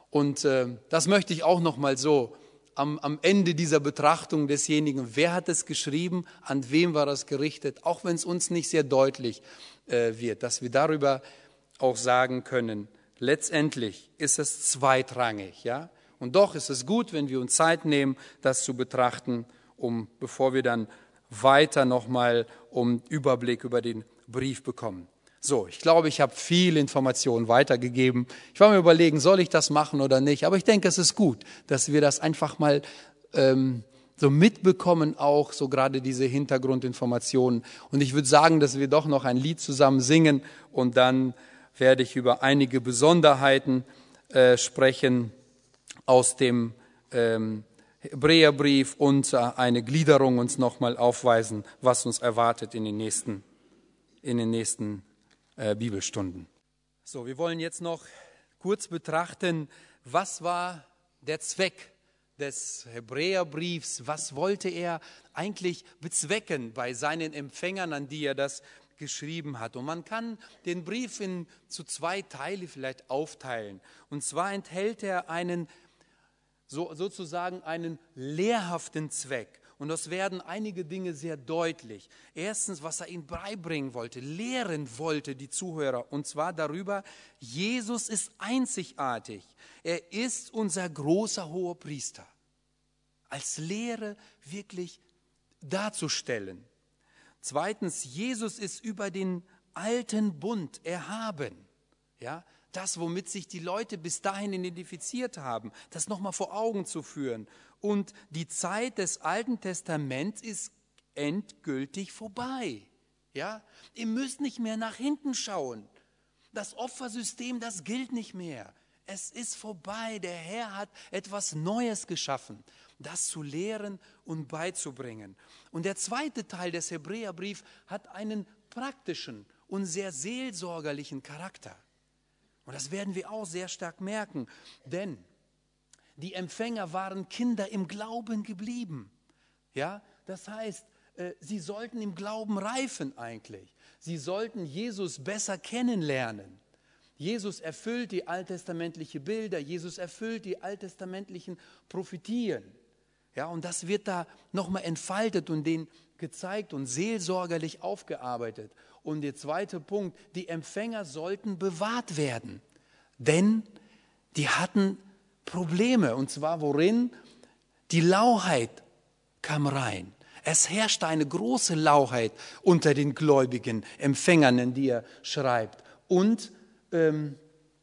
Und äh, das möchte ich auch noch mal so am, am Ende dieser Betrachtung desjenigen, wer hat es geschrieben, an wem war das gerichtet, auch wenn es uns nicht sehr deutlich äh, wird, dass wir darüber auch sagen können, letztendlich ist es zweitrangig, ja. Und doch ist es gut, wenn wir uns Zeit nehmen, das zu betrachten, um, bevor wir dann weiter nochmal um Überblick über den Brief bekommen. So, ich glaube, ich habe viel Informationen weitergegeben. Ich war mir überlegen, soll ich das machen oder nicht? Aber ich denke, es ist gut, dass wir das einfach mal ähm, so mitbekommen, auch so gerade diese Hintergrundinformationen. Und ich würde sagen, dass wir doch noch ein Lied zusammen singen und dann werde ich über einige Besonderheiten äh, sprechen aus dem ähm, Hebräerbrief und äh, eine Gliederung uns nochmal aufweisen, was uns erwartet in den nächsten, in den nächsten äh, Bibelstunden. So, wir wollen jetzt noch kurz betrachten, was war der Zweck des Hebräerbriefs, was wollte er eigentlich bezwecken bei seinen Empfängern, an die er das geschrieben hat. Und man kann den Brief in zu zwei Teile vielleicht aufteilen. Und zwar enthält er einen so, sozusagen einen lehrhaften Zweck. Und das werden einige Dinge sehr deutlich. Erstens, was er ihnen beibringen wollte, lehren wollte die Zuhörer. Und zwar darüber, Jesus ist einzigartig. Er ist unser großer Hohepriester. Als Lehre wirklich darzustellen. Zweitens, Jesus ist über den alten Bund erhaben. Ja, das, womit sich die Leute bis dahin identifiziert haben, das nochmal vor Augen zu führen. Und die Zeit des Alten Testaments ist endgültig vorbei. Ja, ihr müsst nicht mehr nach hinten schauen. Das Opfersystem, das gilt nicht mehr. Es ist vorbei. Der Herr hat etwas Neues geschaffen, das zu lehren und beizubringen. Und der zweite Teil des Hebräerbriefs hat einen praktischen und sehr seelsorgerlichen Charakter. Und das werden wir auch sehr stark merken, denn die Empfänger waren Kinder im Glauben geblieben. Ja, das heißt, sie sollten im Glauben reifen eigentlich. Sie sollten Jesus besser kennenlernen. Jesus erfüllt die alttestamentlichen Bilder, Jesus erfüllt die alttestamentlichen Prophetien. Ja, und das wird da nochmal entfaltet und denen gezeigt und seelsorgerlich aufgearbeitet. Und der zweite Punkt, die Empfänger sollten bewahrt werden, denn die hatten Probleme. Und zwar worin? Die Lauheit kam rein. Es herrschte eine große Lauheit unter den gläubigen Empfängern, in die er schreibt. Und ähm,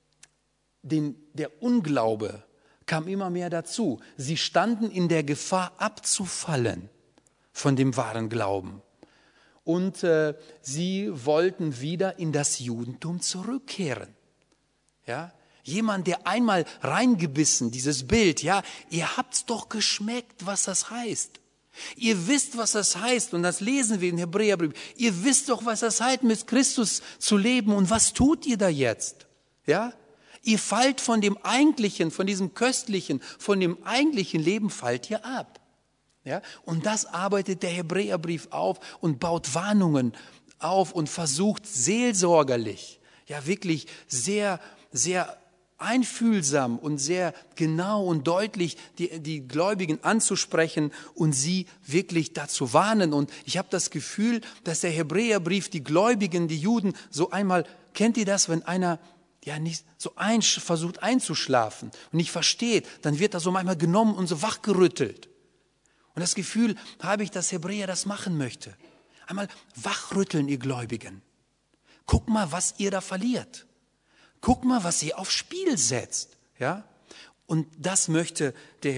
den, der Unglaube kam immer mehr dazu. Sie standen in der Gefahr abzufallen von dem wahren Glauben. Und äh, sie wollten wieder in das Judentum zurückkehren. Ja? Jemand, der einmal reingebissen, dieses Bild, ja, ihr habt's doch geschmeckt, was das heißt. Ihr wisst, was das heißt, und das lesen wir in Hebräerbrief. Ihr wisst doch, was das heißt, mit Christus zu leben, und was tut ihr da jetzt? Ja? Ihr fallt von dem eigentlichen, von diesem köstlichen, von dem eigentlichen Leben fallt ihr ab. Ja? Und das arbeitet der Hebräerbrief auf und baut Warnungen auf und versucht seelsorgerlich, ja wirklich sehr, sehr einfühlsam und sehr genau und deutlich die, die Gläubigen anzusprechen und sie wirklich dazu warnen. Und ich habe das Gefühl, dass der Hebräerbrief die Gläubigen, die Juden, so einmal, kennt ihr das, wenn einer ja nicht so ein, versucht einzuschlafen und nicht versteht, dann wird er so manchmal genommen und so wachgerüttelt. Und das Gefühl habe ich, dass Hebräer das machen möchte. Einmal wachrütteln, ihr Gläubigen. Guck mal, was ihr da verliert. Guck mal, was ihr aufs Spiel setzt. Ja? Und das möchte der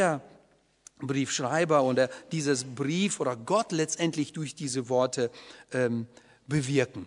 Hebräerbriefschreiber oder dieses Brief oder Gott letztendlich durch diese Worte ähm, bewirken.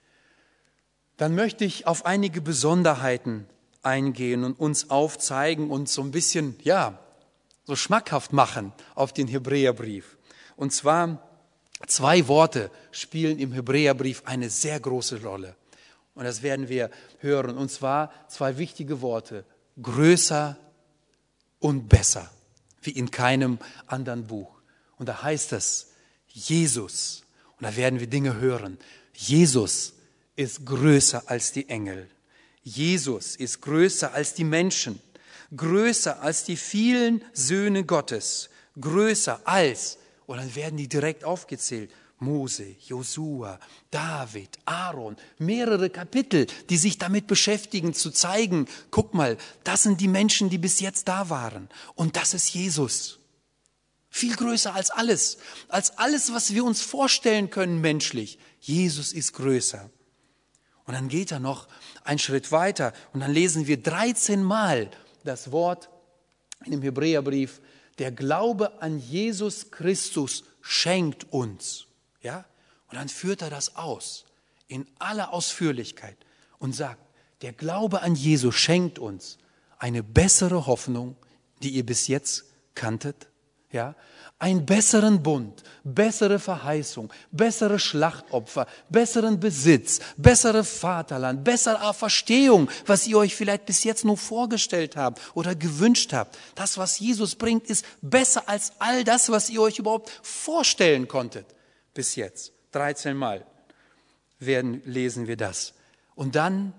Dann möchte ich auf einige Besonderheiten eingehen und uns aufzeigen und so ein bisschen, ja, so schmackhaft machen auf den Hebräerbrief. Und zwar zwei Worte spielen im Hebräerbrief eine sehr große Rolle. Und das werden wir hören. Und zwar zwei wichtige Worte. Größer und besser. Wie in keinem anderen Buch. Und da heißt es Jesus. Und da werden wir Dinge hören. Jesus ist größer als die Engel. Jesus ist größer als die Menschen. größer als die vielen Söhne Gottes, größer als, und dann werden die direkt aufgezählt, Mose, Josua, David, Aaron, mehrere Kapitel, die sich damit beschäftigen, zu zeigen, guck mal, das sind die Menschen, die bis jetzt da waren. Und das ist Jesus. Viel größer als alles, als alles, was wir uns vorstellen können menschlich. Jesus ist größer. Und dann geht er noch einen Schritt weiter und dann lesen wir dreizehn Mal das Wort in dem Hebräerbrief, der Glaube an Jesus Christus schenkt uns. Ja? Und dann führt er das aus in aller Ausführlichkeit und sagt, der Glaube an Jesus schenkt uns eine bessere Hoffnung, die ihr bis jetzt kanntet, ja? Einen besseren Bund, bessere Verheißung, bessere Schlachtopfer, besseren Besitz, bessere Vaterland, bessere Verstehung, was ihr euch vielleicht bis jetzt nur vorgestellt habt oder gewünscht habt. Das, was Jesus bringt, ist besser als all das, was ihr euch überhaupt vorstellen konntet. Bis jetzt, dreizehn Mal werden, lesen wir das. Und dann,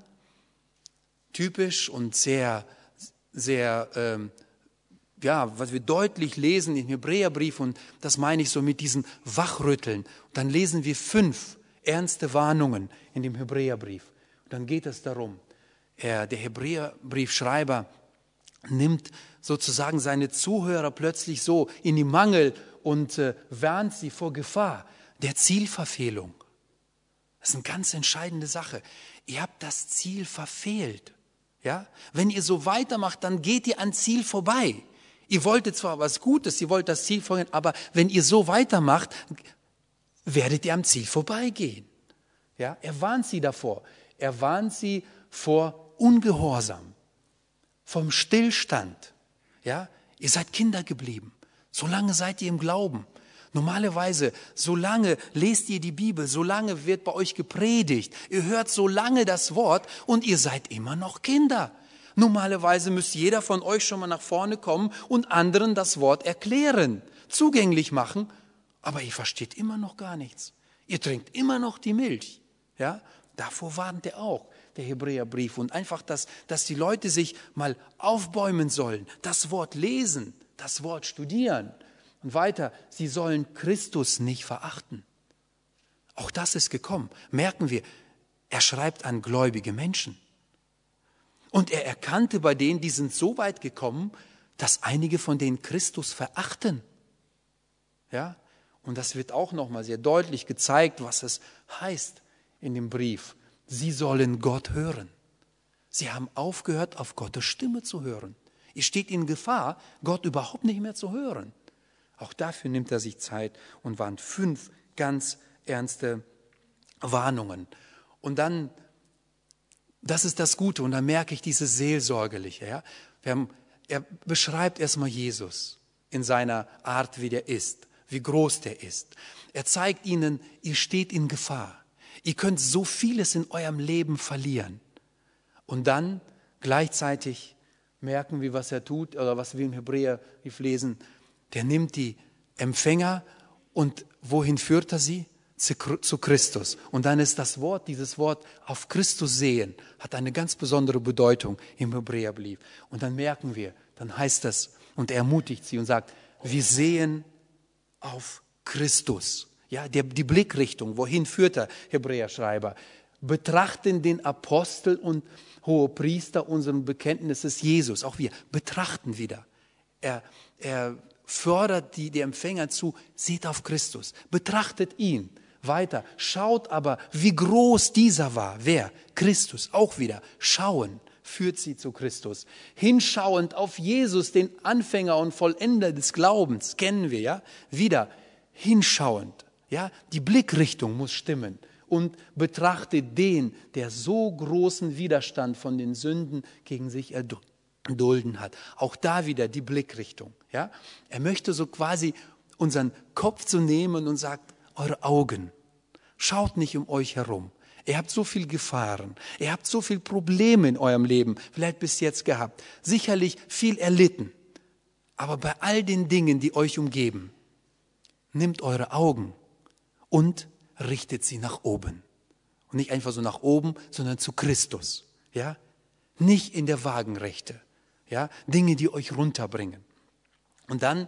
typisch und sehr, sehr, ähm, ja, was wir deutlich lesen im Hebräerbrief, und das meine ich so mit diesen Wachrütteln. Und dann lesen wir fünf ernste Warnungen in dem Hebräerbrief. Und dann geht es darum, er, der Hebräerbriefschreiber nimmt sozusagen seine Zuhörer plötzlich so in die Mangel und äh, warnt sie vor Gefahr der Zielverfehlung. Das ist eine ganz entscheidende Sache. Ihr habt das Ziel verfehlt. Ja? Wenn ihr so weitermacht, dann geht ihr an Ziel vorbei. Ihr wolltet zwar was Gutes, ihr wollt das Ziel vorgehen, aber wenn ihr so weitermacht, werdet ihr am Ziel vorbeigehen. Ja? Er warnt sie davor. Er warnt sie vor Ungehorsam, vom Stillstand. Ja? Ihr seid Kinder geblieben. So lange seid ihr im Glauben. Normalerweise, so lange lest ihr die Bibel, so lange wird bei euch gepredigt, ihr hört so lange das Wort und ihr seid immer noch Kinder. Normalerweise müsste jeder von euch schon mal nach vorne kommen und anderen das Wort erklären, zugänglich machen, aber ihr versteht immer noch gar nichts. Ihr trinkt immer noch die Milch. Ja? Davor warnt er auch, der Hebräerbrief. Und einfach, dass, dass die Leute sich mal aufbäumen sollen, das Wort lesen, das Wort studieren. Und weiter, sie sollen Christus nicht verachten. Auch das ist gekommen. Merken wir, er schreibt an gläubige Menschen. Und er erkannte bei denen, die sind so weit gekommen, dass einige von denen Christus verachten. Ja? Und das wird auch nochmal sehr deutlich gezeigt, was es heißt in dem Brief. Sie sollen Gott hören. Sie haben aufgehört, auf Gottes Stimme zu hören. Ihr steht in Gefahr, Gott überhaupt nicht mehr zu hören. Auch dafür nimmt er sich Zeit und warnt fünf ganz ernste Warnungen. Und dann, das ist das Gute, und dann merke ich dieses Seelsorgerliche. Ja? Wir haben, er beschreibt erstmal Jesus in seiner Art, wie der ist, wie groß der ist. Er zeigt ihnen, ihr steht in Gefahr. Ihr könnt so vieles in eurem Leben verlieren. Und dann gleichzeitig merken wir, was er tut, oder was wir im Hebräerbrief lesen. Der nimmt die Empfänger und wohin führt er sie? Zu Christus. Und dann ist das Wort, dieses Wort auf Christus sehen, hat eine ganz besondere Bedeutung im Hebräerbrief. Und dann merken wir, dann heißt das, und er ermutigt sie und sagt, wir sehen auf Christus. Ja, der, die Blickrichtung, wohin führt der Hebräerschreiber? Betrachten den Apostel und Hohepriester unseren Bekenntnisses Jesus. Auch wir betrachten wieder. Er, er fördert die, die Empfänger zu, seht auf Christus, betrachtet ihn. Weiter, schaut aber, wie groß dieser war. Wer? Christus. Auch wieder, schauen führt sie zu Christus. Hinschauend auf Jesus, den Anfänger und Vollender des Glaubens, kennen wir, ja? Wieder, hinschauend, ja? Die Blickrichtung muss stimmen. Und betrachtet den, der so großen Widerstand von den Sünden gegen sich erdulden hat. Auch da wieder die Blickrichtung. Ja? Er möchte so quasi unseren Kopf zu nehmen und sagt, eure Augen, schaut nicht um euch herum. Ihr habt so viel Gefahren, ihr habt so viele Probleme in eurem Leben, vielleicht bis jetzt gehabt. Sicherlich viel erlitten. Aber bei all den Dingen, die euch umgeben, nehmt eure Augen und richtet sie nach oben. Und nicht einfach so nach oben, sondern zu Christus. Ja? Nicht in der Wagenrechte. Ja, Dinge, die euch runterbringen. Und dann,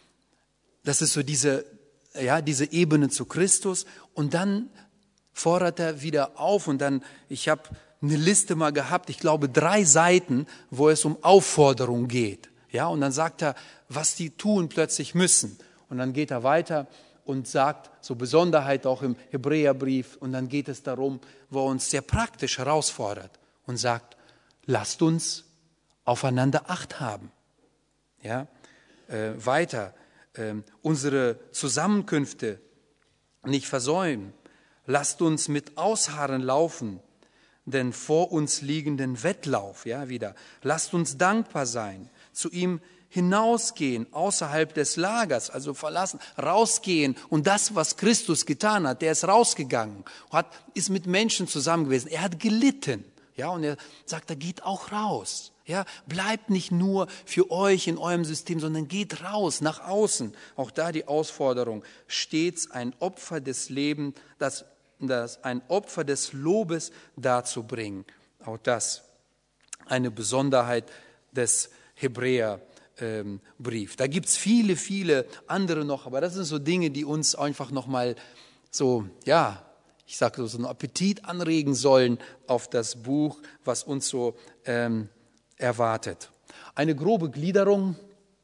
das ist so diese, ja, diese Ebene zu Christus. Und dann fordert er wieder auf. Und dann, ich habe eine Liste mal gehabt, ich glaube drei Seiten, wo es um Aufforderung geht. Ja, und dann sagt er, was die tun plötzlich müssen. Und dann geht er weiter und sagt, so Besonderheit auch im Hebräerbrief. Und dann geht es darum, wo er uns sehr praktisch herausfordert und sagt, lasst uns aufeinander Acht haben. Ja, äh, weiter, äh, unsere Zusammenkünfte nicht versäumen. Lasst uns mit Ausharren laufen, den vor uns liegenden Wettlauf, ja, wieder. Lasst uns dankbar sein, zu ihm hinausgehen, außerhalb des Lagers, also verlassen, rausgehen. Und das, was Christus getan hat, der ist rausgegangen, hat, ist mit Menschen zusammen gewesen. Er hat gelitten, ja, und er sagt, er geht auch raus. Ja, bleibt nicht nur für euch in eurem System, sondern geht raus, nach außen. Auch da die Herausforderung, stets ein Opfer des Lebens, das, das ein Opfer des Lobes darzubringen. Auch das eine Besonderheit des Hebräerbriefs. Da gibt es viele, viele andere noch, aber das sind so Dinge, die uns einfach nochmal so, ja, ich sage so einen Appetit anregen sollen auf das Buch, was uns so ähm, erwartet. Eine grobe Gliederung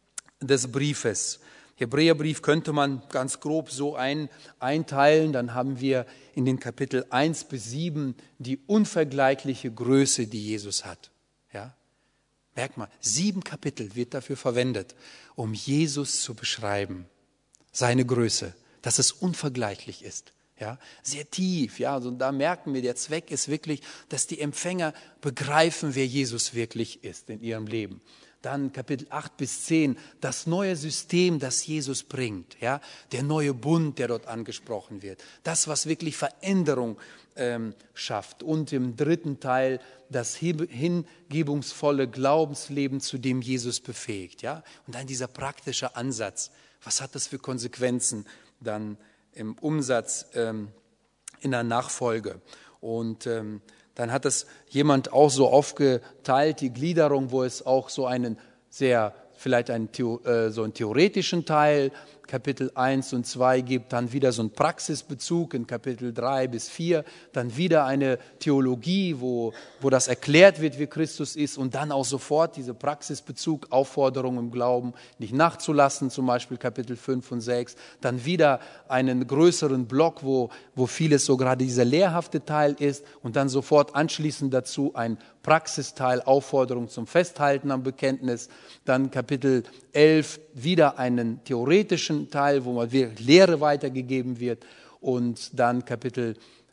des Briefes. Hebräerbrief könnte man ganz grob so ein, einteilen. Dann haben wir in den Kapitel eins bis sieben die unvergleichliche Größe, die Jesus hat. Ja? Merkt mal, sieben Kapitel wird dafür verwendet, um Jesus zu beschreiben. Seine Größe, dass es unvergleichlich ist. Ja, sehr tief, ja, also da merken wir, der Zweck ist wirklich, dass die Empfänger begreifen, wer Jesus wirklich ist in ihrem Leben. Dann Kapitel acht bis zehn, das neue System, das Jesus bringt, ja, der neue Bund, der dort angesprochen wird, das, was wirklich Veränderung ähm, schafft. Und im dritten Teil das hingebungsvolle Glaubensleben, zu dem Jesus befähigt, ja. Und dann dieser praktische Ansatz, was hat das für Konsequenzen dann im Umsatz, ähm, in der Nachfolge. Und ähm, dann hat es jemand auch so aufgeteilt, die Gliederung, wo es auch so einen sehr, vielleicht einen, äh, so einen theoretischen Teil, Kapitel eins und zwei gibt, dann wieder so einen Praxisbezug in Kapitel drei bis vier, dann wieder eine Theologie, wo, wo das erklärt wird, wie Christus ist, und dann auch sofort dieser Praxisbezug, Aufforderung im Glauben, nicht nachzulassen, zum Beispiel Kapitel fünf und sechs, dann wieder einen größeren Block, wo, wo vieles so gerade dieser lehrhafte Teil ist, und dann sofort anschließend dazu ein Praxisteil, Aufforderung zum Festhalten am Bekenntnis, dann Kapitel elf wieder einen theoretischen Teil, wo mal Lehre weitergegeben wird, und dann Kapitel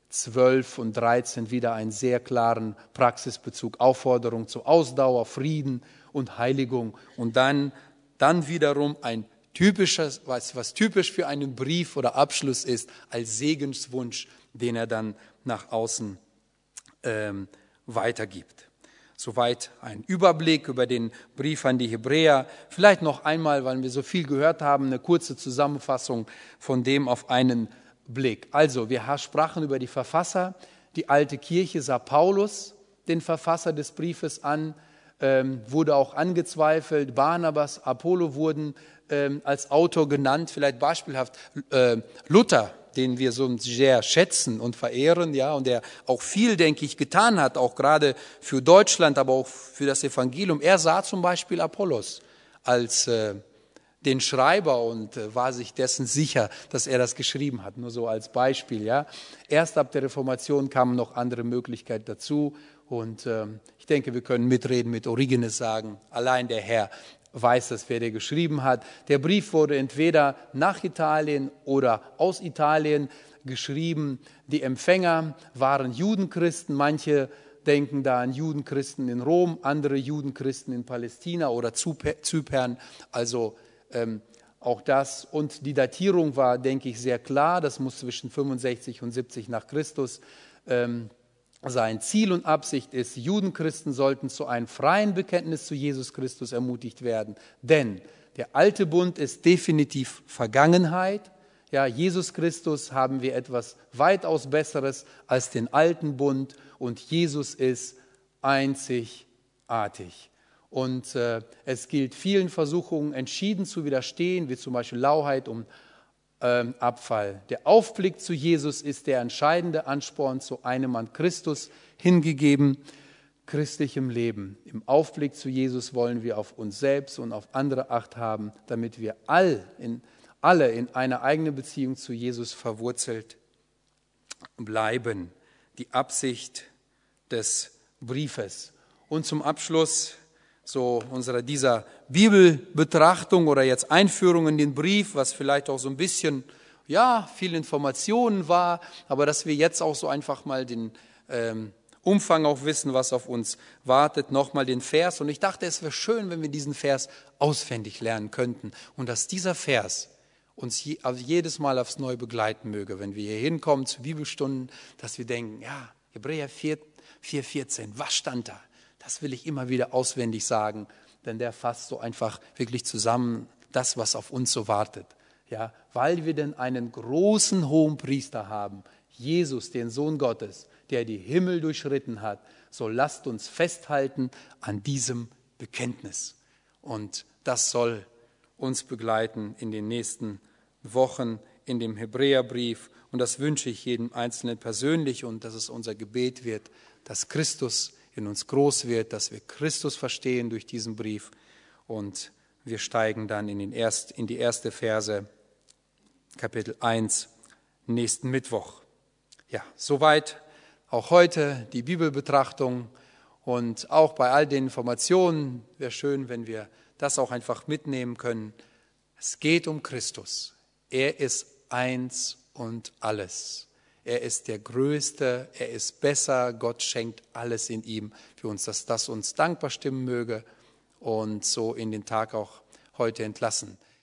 zwölf und dreizehn wieder einen sehr klaren Praxisbezug, Aufforderung zur Ausdauer, Frieden und Heiligung, und dann, dann wiederum ein typisches, was, was typisch für einen Brief oder Abschluss ist, als Segenswunsch, den er dann nach außen ähm, weitergibt. Soweit ein Überblick über den Brief an die Hebräer. Vielleicht noch einmal, weil wir so viel gehört haben, eine kurze Zusammenfassung von dem auf einen Blick. Also, wir sprachen über die Verfasser. Die alte Kirche sah Paulus, den Verfasser des Briefes, an, ähm, wurde auch angezweifelt. Barnabas, Apollo wurden ähm, als Autor genannt. Vielleicht beispielhaft äh, Luther, den wir so sehr schätzen und verehren, ja, und der auch viel, denke ich, getan hat, auch gerade für Deutschland, aber auch für das Evangelium. Er sah zum Beispiel Apollos als äh, den Schreiber und äh, war sich dessen sicher, dass er das geschrieben hat, nur so als Beispiel, ja. Erst ab der Reformation kamen noch andere Möglichkeiten dazu, und äh, ich denke, wir können mitreden, mit Origenes sagen, allein der Herr weiß das, wer der geschrieben hat. Der Brief wurde entweder nach Italien oder aus Italien geschrieben. Die Empfänger waren Judenchristen. Manche denken da an Judenchristen in Rom, andere Judenchristen in Palästina oder Zypern. Also ähm, auch das. Und die Datierung war, denke ich, sehr klar. Das muss zwischen fünfundsechzig und siebzig nach Christus ähm, sein. Ziel und Absicht ist, Judenchristen sollten zu einem freien Bekenntnis zu Jesus Christus ermutigt werden, denn der alte Bund ist definitiv Vergangenheit. Ja, Jesus Christus haben wir etwas weitaus Besseres als den alten Bund, und Jesus ist einzigartig. Und äh, es gilt vielen Versuchungen entschieden zu widerstehen, wie zum Beispiel Lauheit und ähm, Abfall. Der Aufblick zu Jesus ist der entscheidende Ansporn zu einem an Christus hingegeben christlichem Leben. Im Aufblick zu Jesus wollen wir auf uns selbst und auf andere Acht haben, damit wir all in, alle in einer eigenen Beziehung zu Jesus verwurzelt bleiben. Die Absicht des Briefes. Und zum Abschluss so unserer dieser Bibelbetrachtung oder jetzt Einführung in den Brief, was vielleicht auch so ein bisschen, ja, viel Informationen war, aber dass wir jetzt auch so einfach mal den ähm, Umfang auch wissen, was auf uns wartet, nochmal den Vers. Und ich dachte, es wäre schön, wenn wir diesen Vers auswendig lernen könnten und dass dieser Vers uns je, also jedes Mal aufs Neue begleiten möge, wenn wir hier hinkommen zu Bibelstunden, dass wir denken, ja, Hebräer vier, vierzehn, was stand da? Das will ich immer wieder auswendig sagen, denn der fasst so einfach wirklich zusammen das, was auf uns so wartet. Ja, weil wir denn einen großen Hohenpriester haben, Jesus, den Sohn Gottes, der die Himmel durchschritten hat, so lasst uns festhalten an diesem Bekenntnis. Und das soll uns begleiten in den nächsten Wochen in dem Hebräerbrief. Und das wünsche ich jedem Einzelnen persönlich und dass es unser Gebet wird, dass Christus in uns groß wird, dass wir Christus verstehen durch diesen Brief. Und wir steigen dann in, den erst, in die erste Verse, Kapitel eins, nächsten Mittwoch. Ja, soweit auch heute die Bibelbetrachtung. Und auch bei all den Informationen wäre schön, wenn wir das auch einfach mitnehmen können. Es geht um Christus. Er ist eins und alles. Er ist der Größte, er ist besser, Gott schenkt alles in ihm für uns, dass das uns dankbar stimmen möge und so in den Tag auch heute entlassen.